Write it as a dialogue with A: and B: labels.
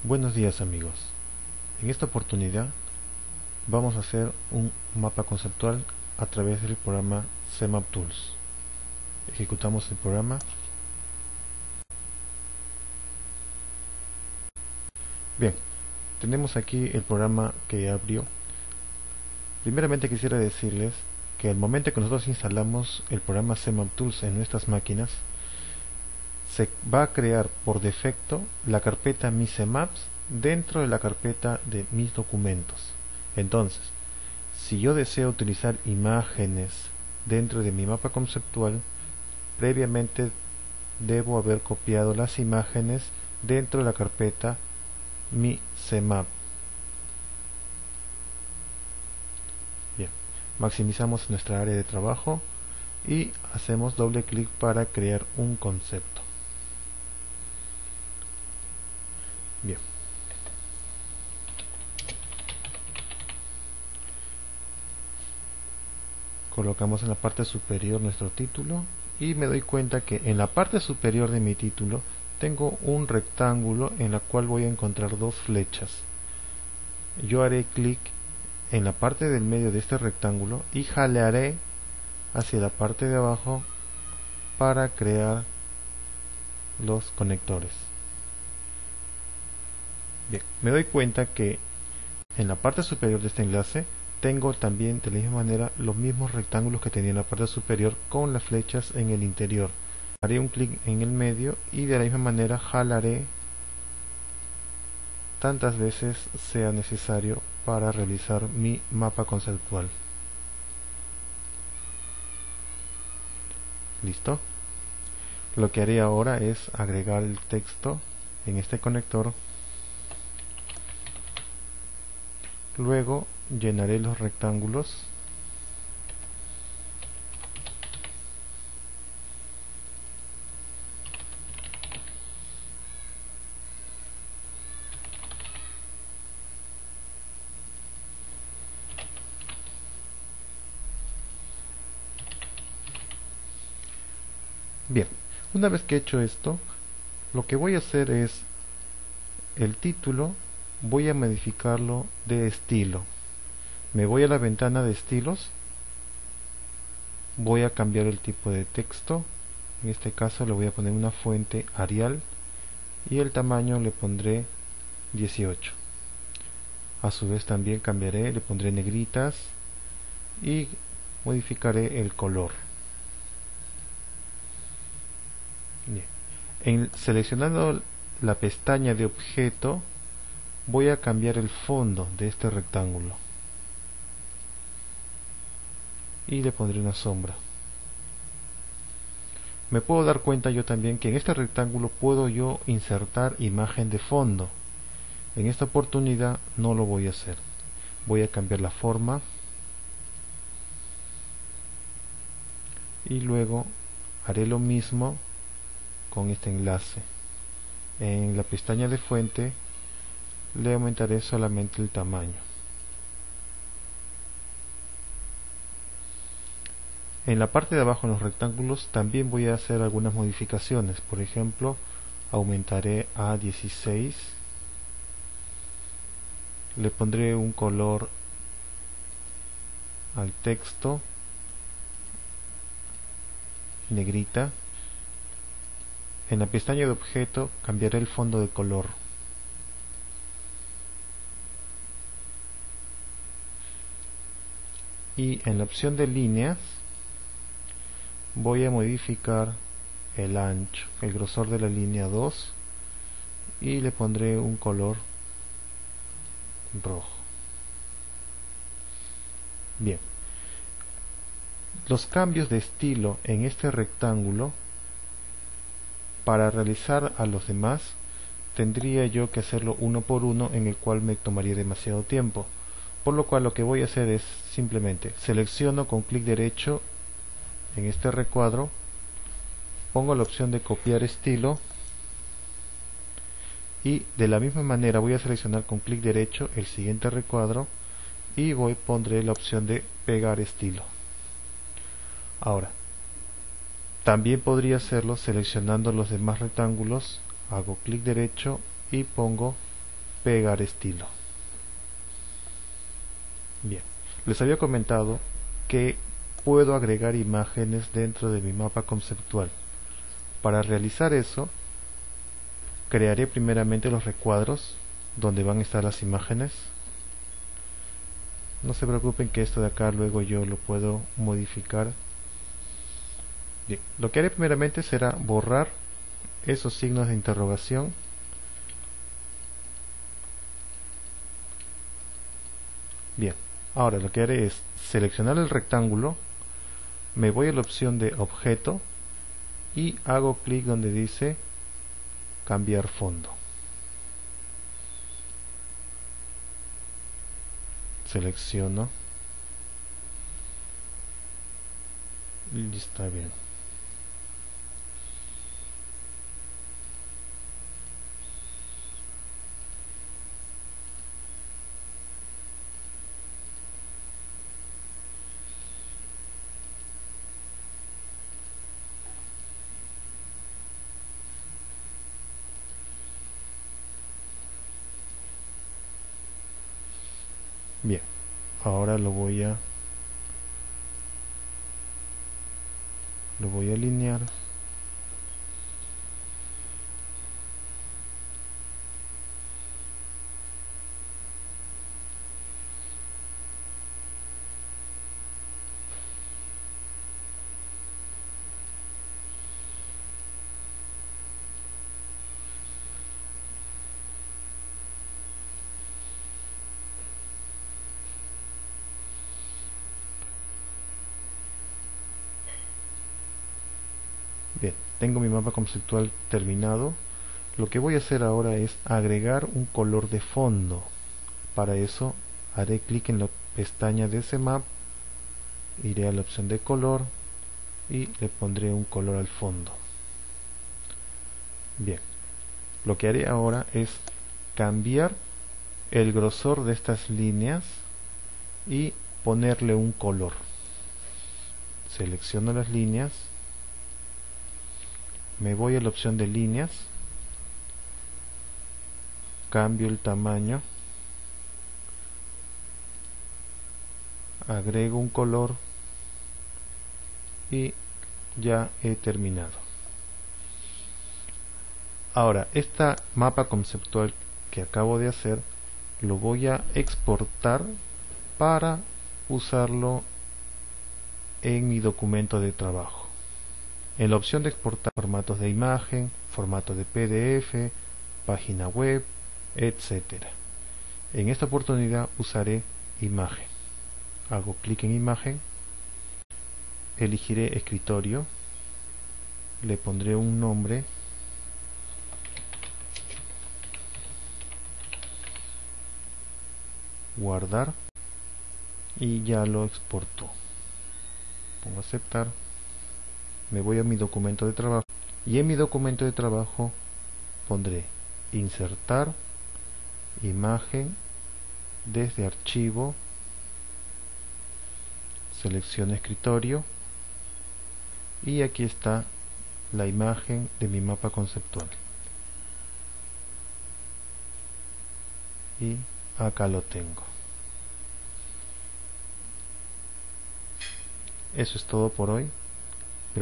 A: Buenos días amigos, en esta oportunidad vamos a hacer un mapa conceptual a través del programa CMap Tools. Ejecutamos el programa. Bien, tenemos aquí el programa que abrió. Primeramente quisiera decirles que al momento que nosotros instalamos el programa CMap Tools en nuestras máquinas, se va a crear por defecto la carpeta Mis CMaps dentro de la carpeta de mis documentos. Entonces, si yo deseo utilizar imágenes dentro de mi mapa conceptual, previamente debo haber copiado las imágenes dentro de la carpeta Mi CMap. Bien, maximizamos nuestra área de trabajo y hacemos doble clic para crear un concepto. Bien. Colocamos en la parte superior nuestro título y me doy cuenta que en la parte superior de mi título tengo un rectángulo en la cual voy a encontrar dos flechas. Yo haré clic en la parte del medio de este rectángulo y jalearé hacia la parte de abajo para crear los conectores. Bien, me doy cuenta que en la parte superior de este enlace tengo también de la misma manera los mismos rectángulos que tenía en la parte superior con las flechas en el interior. Haré un clic en el medio y de la misma manera jalaré tantas veces sea necesario para realizar mi mapa conceptual. Listo. Lo que haré ahora es agregar el texto en este conector. Luego llenaré los rectángulos . Bien, una vez que he hecho esto, lo que voy a hacer es el título, voy a modificarlo de estilo. Me voy a la ventana de estilos, voy a cambiar el tipo de texto. En este caso le voy a poner una fuente Arial y el tamaño le pondré 18. A su vez también cambiaré, le pondré negritas y modificaré el color. Bien. Seleccionando la pestaña de objeto, voy a cambiar el fondo de este rectángulo y le pondré una sombra. Me puedo dar cuenta yo también que en este rectángulo puedo yo insertar imagen de fondo. En esta oportunidad no lo voy a hacer. Voy a cambiar la forma y luego haré lo mismo con este enlace. En la pestaña de fuente le aumentaré solamente el tamaño. En la parte de abajo en los rectángulos también voy a hacer algunas modificaciones. Por ejemplo, aumentaré a 16. Le pondré un color al texto, negrita. En la pestaña de objeto cambiaré el fondo de color. Y en la opción de líneas voy a modificar el ancho, el grosor de la línea 2 y le pondré un color rojo. Bien, los cambios de estilo en este rectángulo, para realizar a los demás tendría yo que hacerlo uno por uno, en el cual me tomaría demasiado tiempo, por lo cual lo que voy a hacer es simplemente selecciono con clic derecho en este recuadro, pongo la opción de copiar estilo y de la misma manera voy a seleccionar con clic derecho el siguiente recuadro y pondré la opción de pegar estilo. Ahora, también podría hacerlo seleccionando los demás rectángulos, hago clic derecho y pongo pegar estilo. Bien, les había comentado que puedo agregar imágenes dentro de mi mapa conceptual. Para realizar eso, crearé primeramente los recuadros donde van a estar las imágenes. No se preocupen que esto de acá luego yo lo puedo modificar. Bien, lo que haré primeramente será borrar esos signos de interrogación. Bien, ahora lo que haré es seleccionar el rectángulo, me voy a la opción de objeto y hago clic donde dice cambiar fondo. Selecciono y está bien. Bien, ahora lo voy a alinear. Bien, tengo mi mapa conceptual terminado. Lo que voy a hacer ahora es agregar un color de fondo. Para eso haré clic en la pestaña de CMap, iré a la opción de color y le pondré un color al fondo. Bien, lo que haré ahora es cambiar el grosor de estas líneas y ponerle un color. Selecciono las líneas, me voy a la opción de líneas, cambio el tamaño, agrego un color y ya he terminado. Ahora, este mapa conceptual que acabo de hacer lo voy a exportar para usarlo en mi documento de trabajo. En la opción de exportar formatos de imagen, formato de PDF, página web, etcétera. En esta oportunidad usaré imagen. Hago clic en imagen, elegiré escritorio, le pondré un nombre, guardar y ya lo exportó. Pongo aceptar, me voy a mi documento de trabajo y en mi documento de trabajo pondré insertar imagen desde archivo, selecciono escritorio y aquí está la imagen de mi mapa conceptual y acá lo tengo. Eso es todo por hoy.